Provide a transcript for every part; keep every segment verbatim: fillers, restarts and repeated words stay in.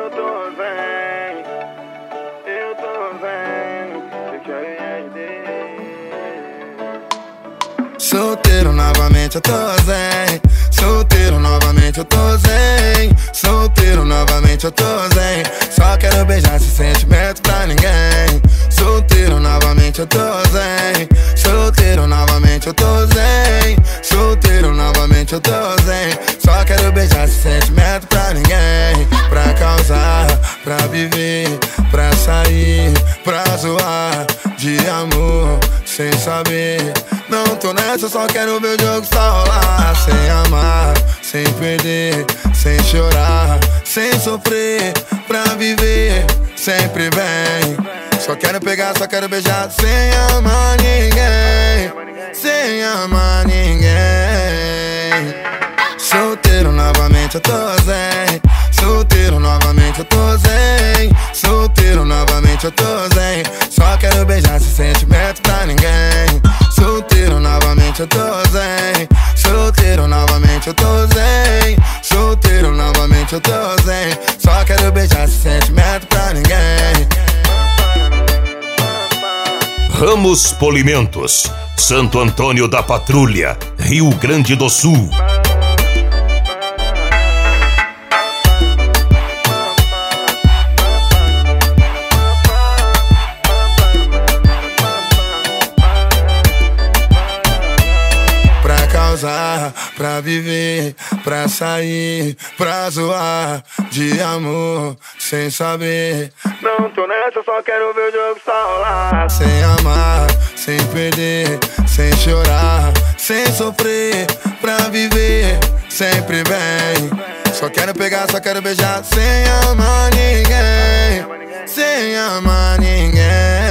Eu tô bem, eu tô bem, eu quero ir. Solteiro novamente eu tô zen. Solteiro novamente eu tô zen. Solteiro novamente eu tô zen. Só quero beijar sem sentimento pra ninguém. Solteiro novamente eu tô zen. Solteiro novamente eu tô zen. Solteiro novamente eu tô zen. Só quero beijar sem sentimento pra ninguém. Pra causar, pra viver, pra sair, pra zoar de amor sem saber. Não tô nessa, só quero ver o jogo só rolar. Sem amar, sem perder, sem chorar, sem sofrer, pra viver sempre bem. Só quero pegar, só quero beijar, sem amar ninguém, sem amar ninguém. Solteiro novamente eu tô zen. Solteiro novamente eu tô zen. Solteiro novamente eu tô zen. Só quero beijar sem sentimento pra ninguém. Solteiro novamente eu tô zen. Solteiro novamente eu tô zen. Solteiro novamente eu tô zen. Só quero beijar sem sentimento pra ninguém. Ramos Polimentos, Santo Antônio da Patrulha, Rio Grande do Sul. Pra viver, pra sair, pra zoar de amor sem saber. Não tô nessa, só quero ver o jogo só rolar. Sem amar, sem perder, sem chorar, sem sofrer, pra viver sempre bem. Só quero pegar, só quero beijar, sem amar ninguém, sem amar ninguém.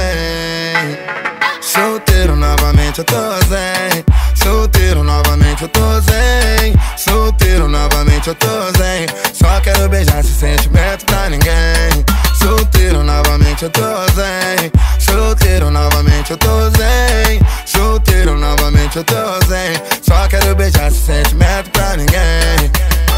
Solteiro novamente eu tô zen. Solteiro novamente eu tô zen. Solteiro novamente eu tô zen. Só quero beijar sem sentimento pra ninguém. Solteiro novamente eu tô zen. Solteiro novamente eu tô zen. Solteiro novamente eu tô zen. Só quero beijar sem sentimento pra ninguém.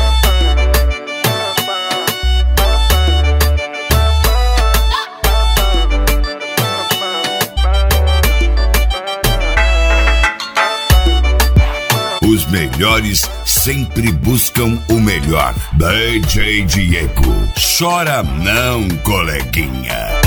Os melhores sempre buscam o melhor. D J Diego, chora não, coleguinha.